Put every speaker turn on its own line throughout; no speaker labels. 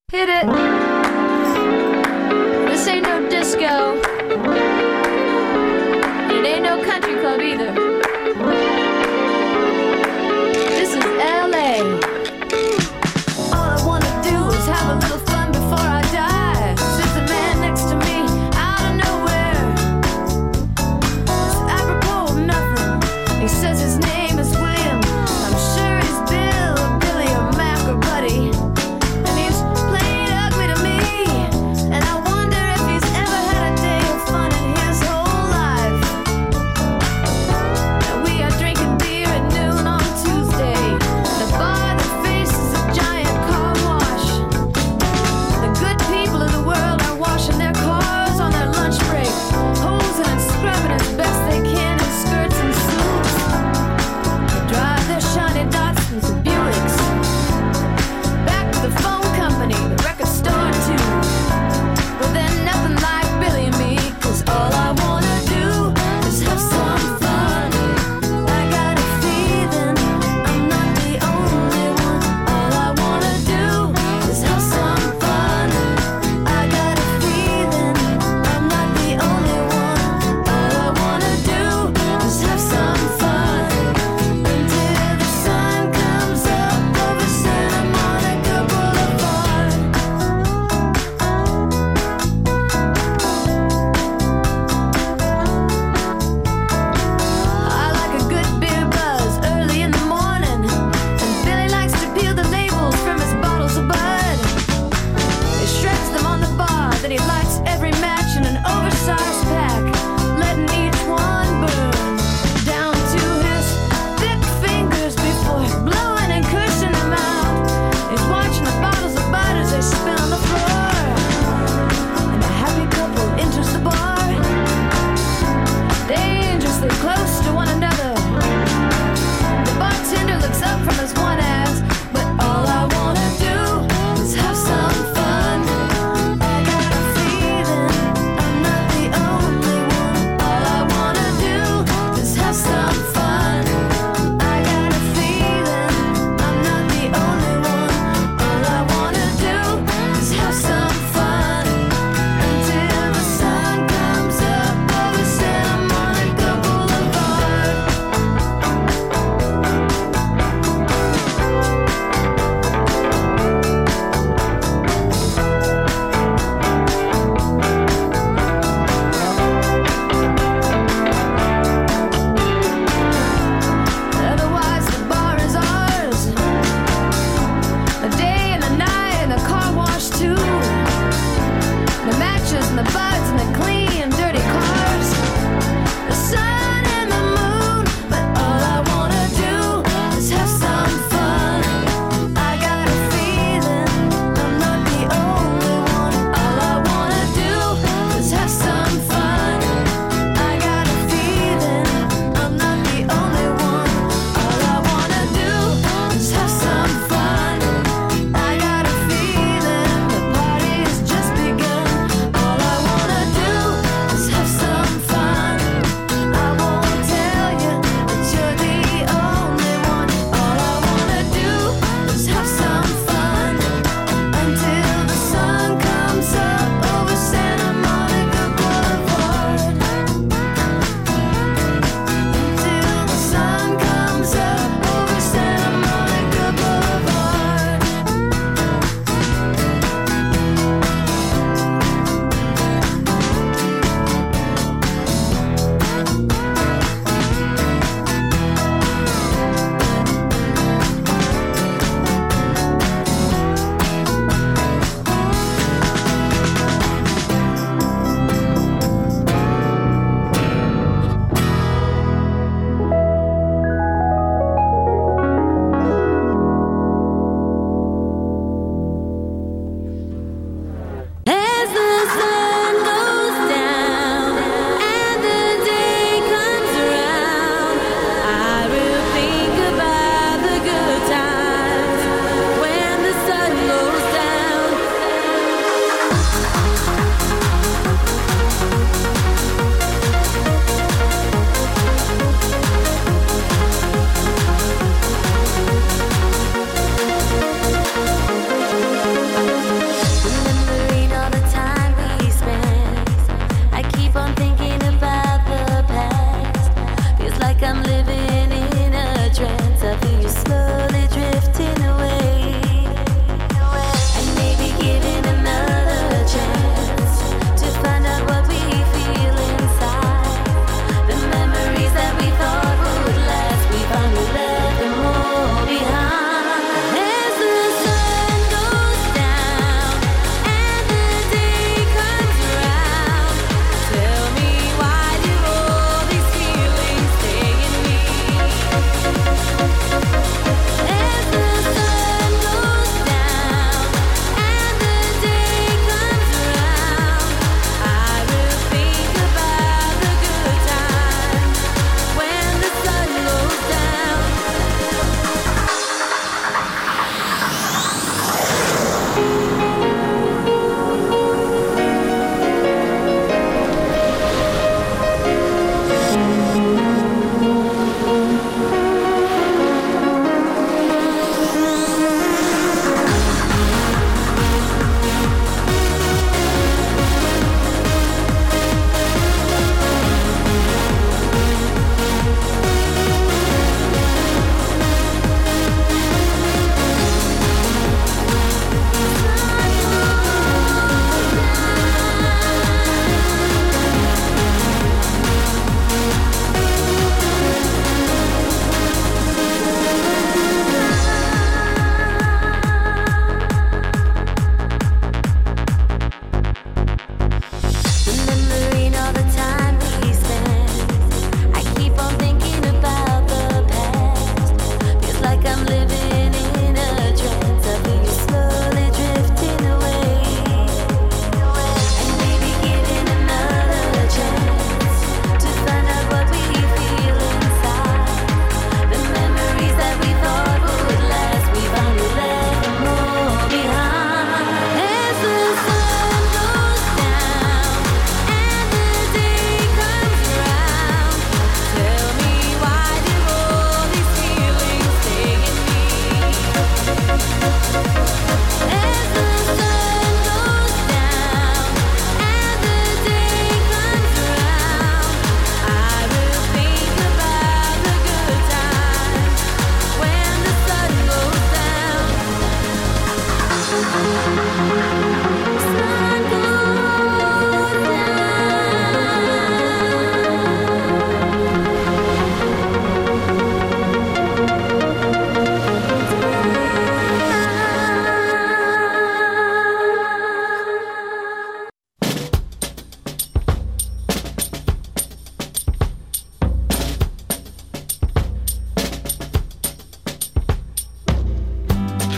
Hit it. This ain't no disco. It ain't no country club either. This is LA. All I wanna do is have a little fun before I die. Sits a man next to me out of nowhere. It's apropos of nothing. He says his name is William. I'm sure he's Bill or Billy or Mac or Buddy. And he's played ugly to me. And I wonder if he's ever had a day of fun in his whole life. And we are drinking beer at noon on Tuesday. The bar that faces a giant car wash. The good people of the world are washing their cars on their lunch break, hosing and scrubbing as best they can in skirts and suits. They drive their shiny Datsuns and Buicks back to the phone company, the record store too. But they're nothing like Billy and me, 'cause all I wanna do is have some fun. I got a feeling I'm not the only one. All I wanna do is have some fun. I got a feeling I'm not the only one. All I wanna do is have some fun until the sun comes up over Santa Monica Boulevard. I like a good beer buzz early in the morning, and Billy likes to peel the labels from his bottles of Bud. He shreds them on the bar, then he lights every match in an oversized pack, letting each one burn down to his thick fingers before blowing and cushing them out. He's watching the bottles of Bud as they spin on the floor, and a happy couple enters the bar, dangerously close to one another. The bartender looks up from his one ass, but all I wanna do is have some fun. I got a feeling I'm not the only one. All I wanna do is have some fun. I got a feeling I'm not the only one. All I wanna do is have some fun until the sun comes up over Santa Monica Boulevard. Otherwise, the bar is ours. The day and the night and the car wash too. The matches and the buds and the clean, dirty cars. The sun and the moon, but all I wanna do is have some fun. I got a feeling I'm not the only one. All I wanna do is have some fun. I got a feeling I'm not the only one. All I wanna do is have some fun. I got a feeling the party has just begun. All I wanna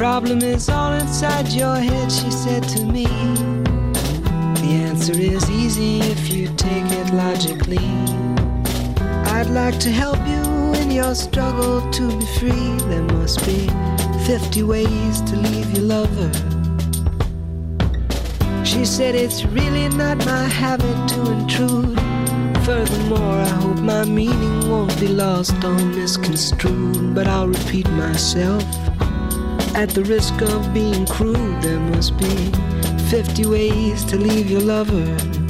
problem is all inside your head, she said to me. The answer is easy if you take it logically. I'd like to help you in your struggle to be free. There must be 50 ways to leave your lover. She said it's really not my habit to intrude. Furthermore, I hope my meaning won't be lost or misconstrued. But I'll repeat myself at the risk of being crude. There must be 50 ways to leave your lover.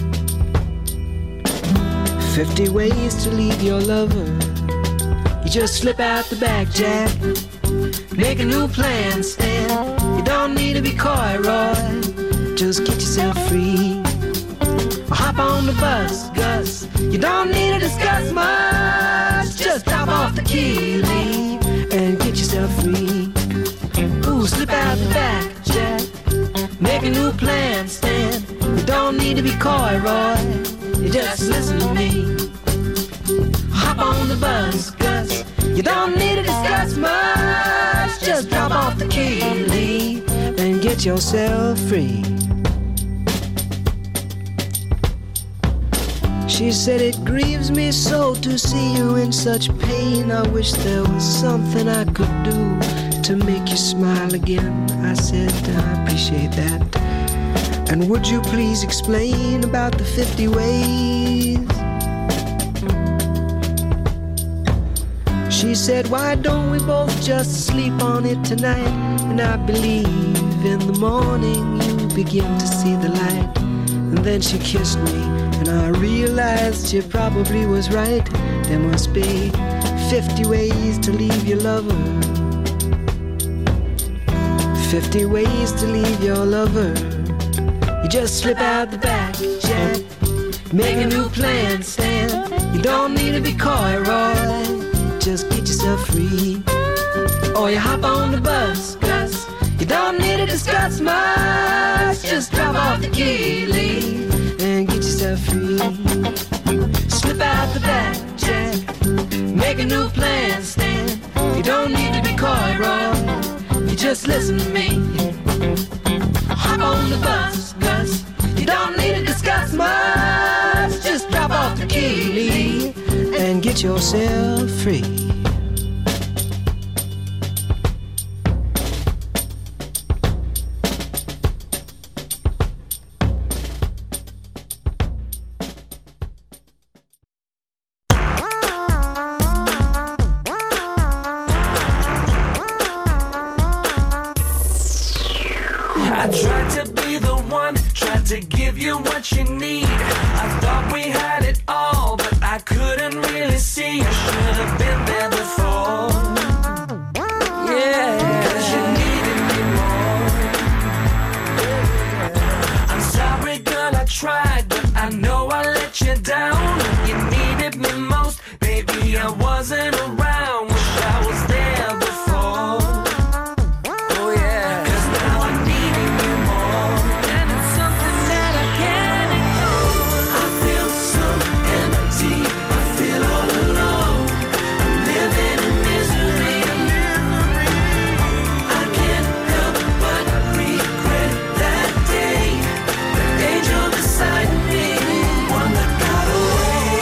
50 ways to leave your lover. You just slip out the back, Jack. Make a new plan, Stan. You don't need to be coy, Roy. Just get yourself free. Or hop on the bus, Gus. You don't need to discuss much. Just drop off the key, leave, and get yourself free. Ooh, slip out the back, Jack. Make a new plan, Stan. You don't need to be coy, Roy. You just listen to me. Hop on the bus, Gus. You don't need to discuss much. Just drop off the key, leave, and get yourself free. She said it grieves me so to see you in such pain. I wish there was something I could do to make you smile again. I said I appreciate that. And would you please explain about the 50 ways? She said, why don't we both just sleep on it tonight? And I believe in the morning you begin to see the light. And then she kissed me, and I realized she probably was right. There must be 50 ways to leave your lover. 50 ways to leave your lover. You just slip out the back, Jack. Make a new plan, Stan. You don't need to be coy, Roy. Just get yourself free. Or you hop on the bus, Gus. You don't need to discuss much. Just drop off the key, leave, and get yourself free. Slip out the back, Jack. Make a new plan, Stan. You don't need to be coy, Roy. You just listen to me. Hop on the bus, Gus. You don't need to discuss much. Just drop off the key, leave, and get yourself free.
I tried to be the one, tried to give you what you need. I thought we had it all, but I couldn't really see. I should have been there before. Yeah, 'cause you needed me more. I'm sorry, girl, I tried, but I know I let you down. When you needed me most, baby, I wasn't around. Wish I was there before. Beside me, one that got away.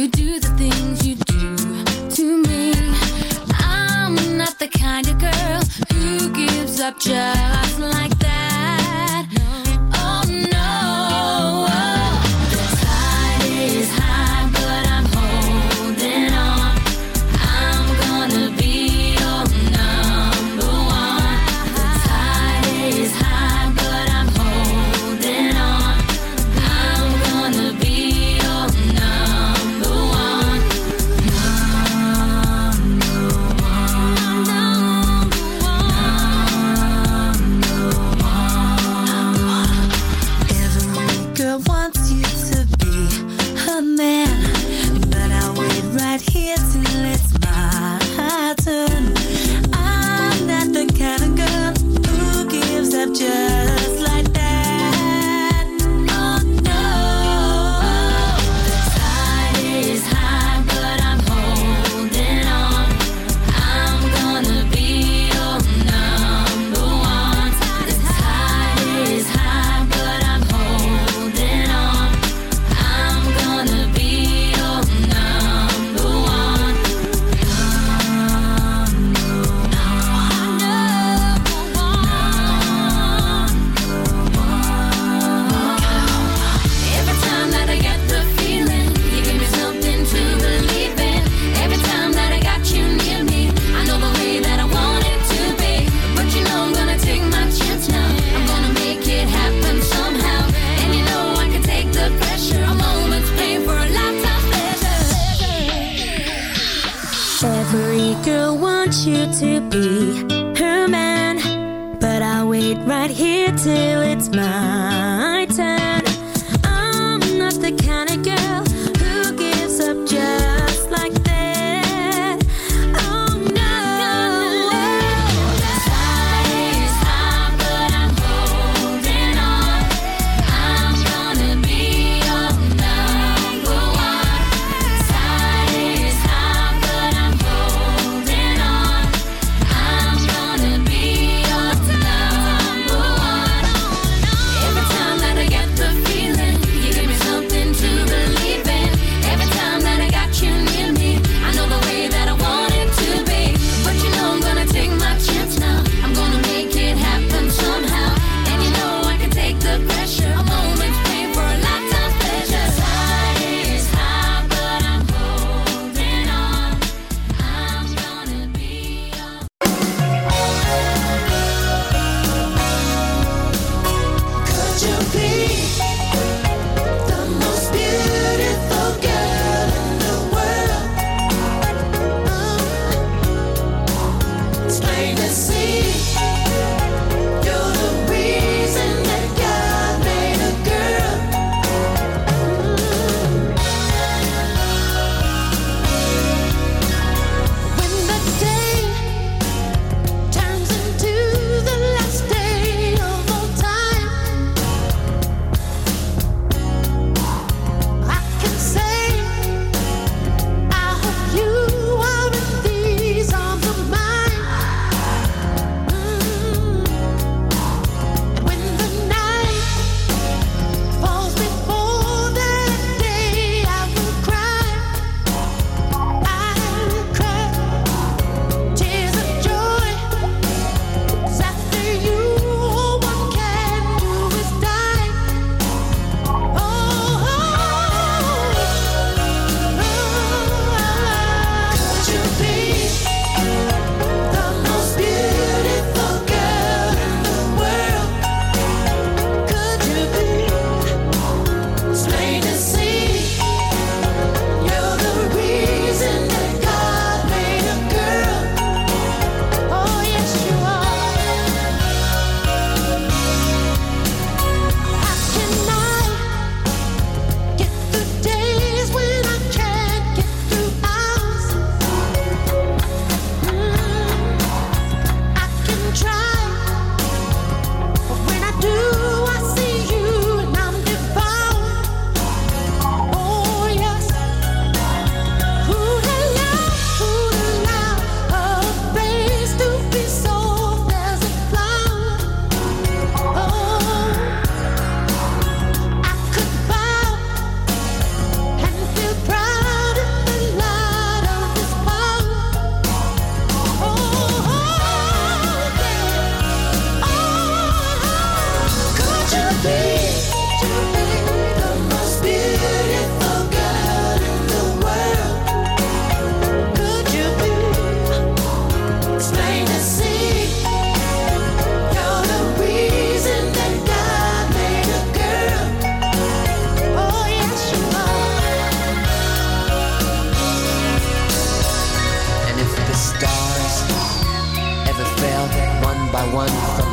you do the things you do to me. I'm not the kind of girl who gives up just like that. Oh no. The tide is high, but I'm holding on. I'm gonna be your number one. The tide is high, but I'm holding on. I'm gonna be your number one. Every girl wants you to be her man, but I'll wait right here till it's my turn. I'm not the kind of girl who gives up just like that. Oh no. The tide is high, but I'm holding on. I'm gonna be your number one. The tide is high, but I'm holding on. I'm gonna be your number one. Every time that I get the feeling, you give me something to believe in. Every time that I got you near me, I know the way that I want it to be. But you know I'm gonna take my chance now. I'm gonna make it happen somehow. And you know I can take the pressure. A moment's pain for a lifetime pleasure. Every girl wants you to be her man, but I'll wait right here till it's my turn. I'm not the kind of girl who gives up just like that. Oh no. The tide is high, but I'm holding on. I'm gonna be your number one. Tide is high, but I'm holding on. I'm gonna be your number one. Every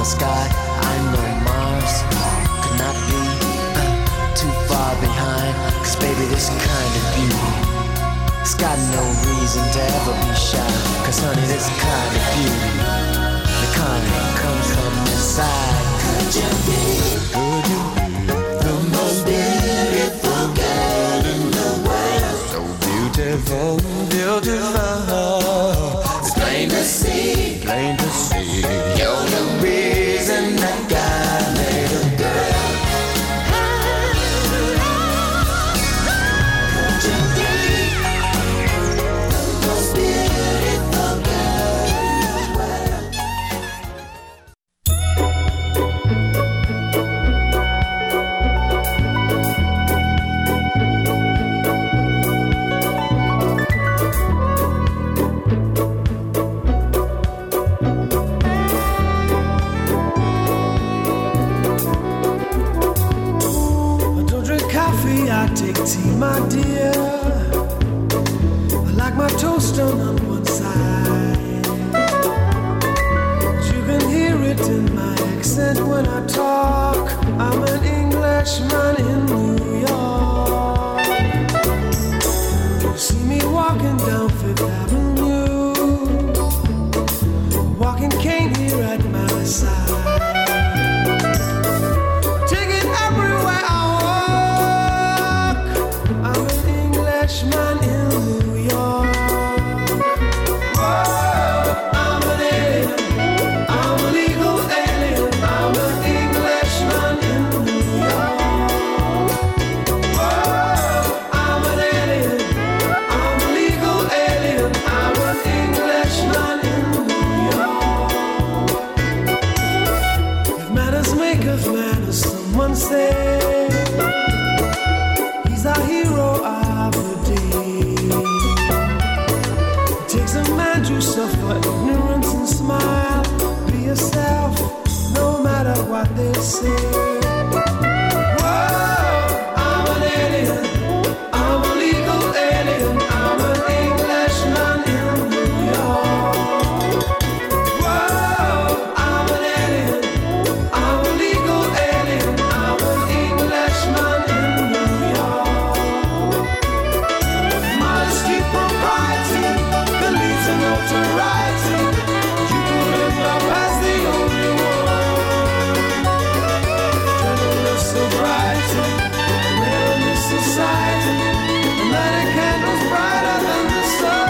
sky. I know Mars could not be too far behind. 'Cause baby, this kind of beauty, it's got no reason to ever be shy. 'Cause honey, this kind of beauty, the kind that comes from inside. Could you be the most beautiful girl in the world? So beautiful, beautiful. It's plain to see, plain to see. You're the reason that God made a girl. Could you be the most beautiful girl in the world?
I take tea, my dear. I like my toast done on one side. You can hear it in my accent when I talk. I'm an Englishman in New York. You see me walking down Fifth Avenue, walking cane here at my side. Take it everywhere I walk. I'm an Englishman in New York. Whoa, I'm an alien. I'm a legal alien. I'm an Englishman in New York. Whoa, I'm an alien. I'm a legal alien. I'm an Englishman in New York. If manners make of manners, someone say. He's our hero of the day. It takes a man to suffer ignorance and smile. Be yourself, no matter what they say. Whoa, I'm an alien. I'm a legal alien. I'm an Englishman in New York. Whoa, I'm an alien. I'm a legal alien. I'm an Englishman in New York. Modesty, propriety, can lead to notoriety. You can live up as the only one. Gentleness, sobriety, rare in this society. And lighting candles brighter than the sun.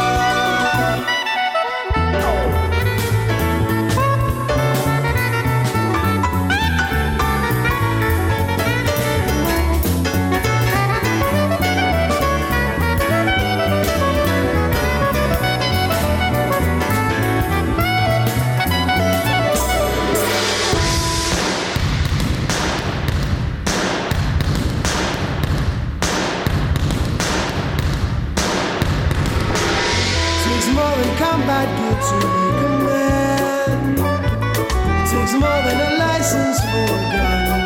Takes more than combat gear to make a man. Takes more than a license for a gun.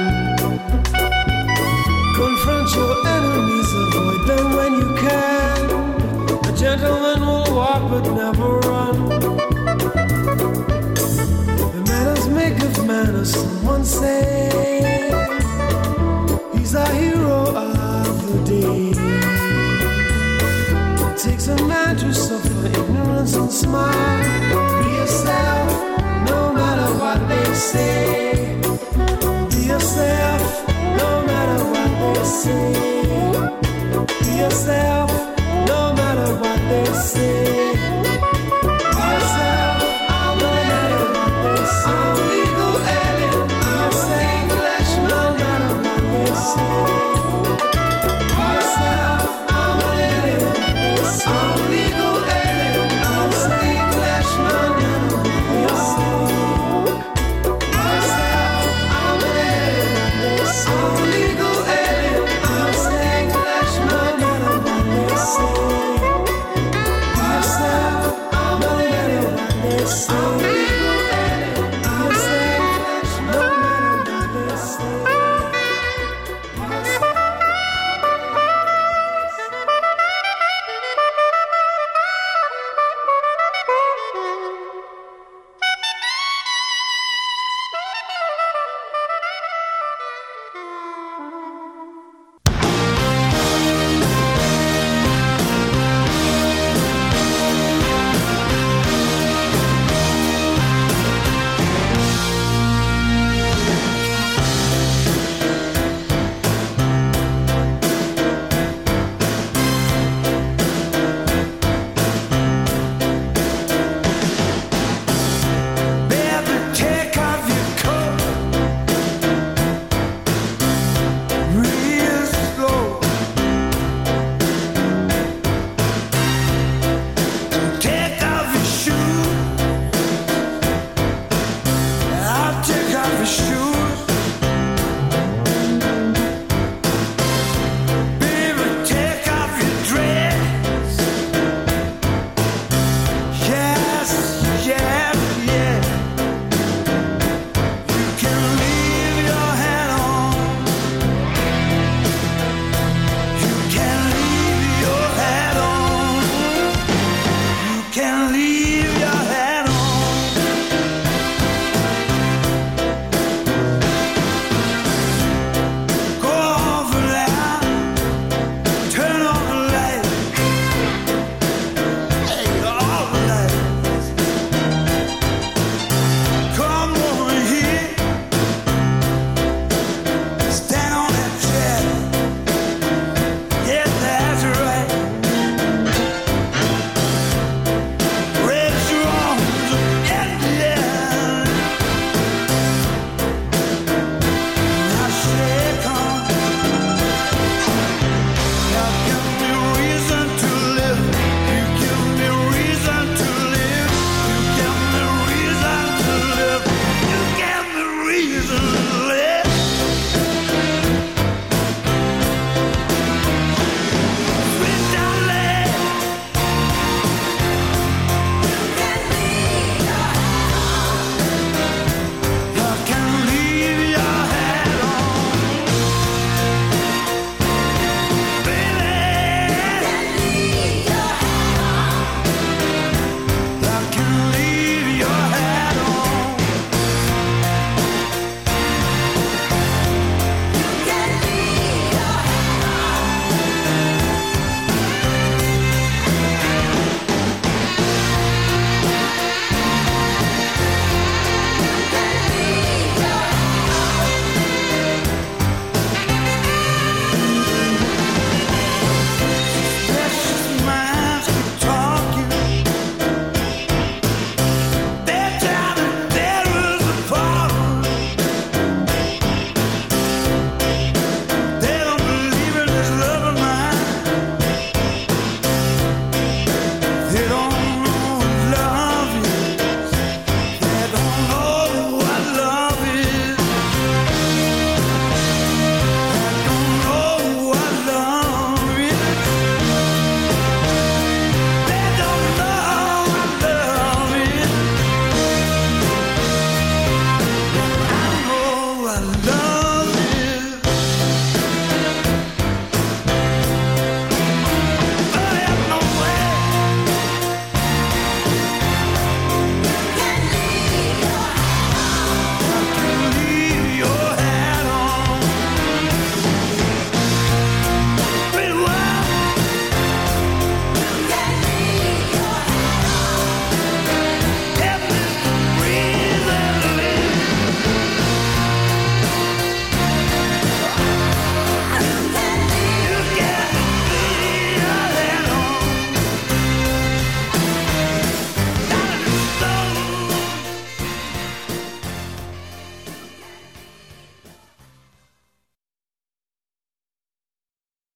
Confront your enemies, avoid them when you can. A gentleman will walk but never run. The manners make of manners, someone say. He's our hero of the day. It takes a man to suffer ignorance and smile. Be yourself, no matter what they say. Be yourself, no matter what they say.